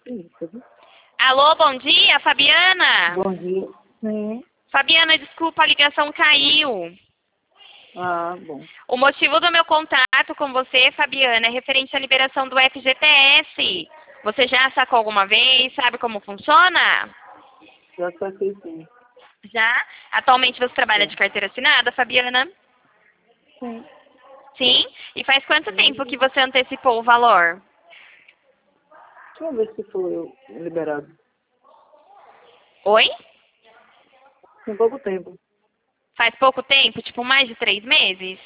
Isso. Alô, bom dia, Fabiana? Bom dia. Sim. Fabiana, desculpa, a ligação caiu. Ah, bom. O motivo do meu contato com você, Fabiana, é referente à liberação do FGTS. Você já sacou alguma vez? Sabe como funciona? Já saquei sim. Já? Atualmente você trabalha Sim. de carteira assinada, Fabiana? Sim. Sim? E faz quanto tempo que você antecipou o valor? Deixa eu ver se foi liberado. Oi? Tem pouco tempo. Faz pouco tempo? Tipo, mais de 3 meses?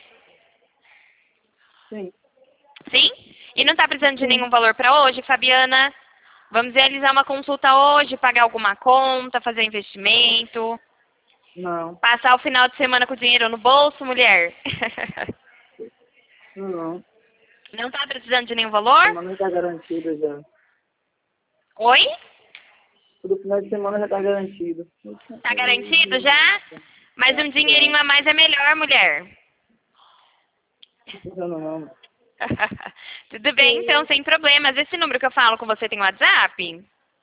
Sim. Sim? E não está precisando de Sim. nenhum valor para hoje, Fabiana? Vamos realizar uma consulta hoje, pagar alguma conta, fazer investimento, Não. passar o final de semana com o dinheiro no bolso, mulher? Não. Não está precisando de nenhum valor? Semana já tá garantida já. Oi? Todo final de semana já tá garantido. Tá garantido já? Mas um dinheirinho a mais é melhor, mulher. Não. Tudo bem, então, sem problemas. Esse número que eu falo com você tem WhatsApp?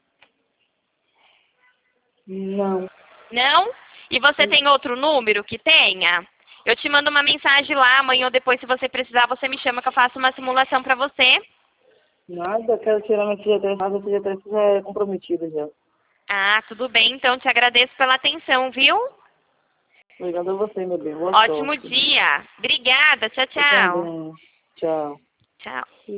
Não. Não? E você tem outro número que tenha? Eu te mando uma mensagem lá, amanhã ou depois, se você precisar, você me chama que eu faço uma simulação pra você. Nada, quero tirar meu FGTS, mas o FGTS já é comprometido já. Ah, tudo bem, então te agradeço pela atenção, viu? Obrigado a você, meu bem. Boa Ótimo sorte. dia. Obrigada. Tchau, Eu tchau. também. Tchau. Tchau.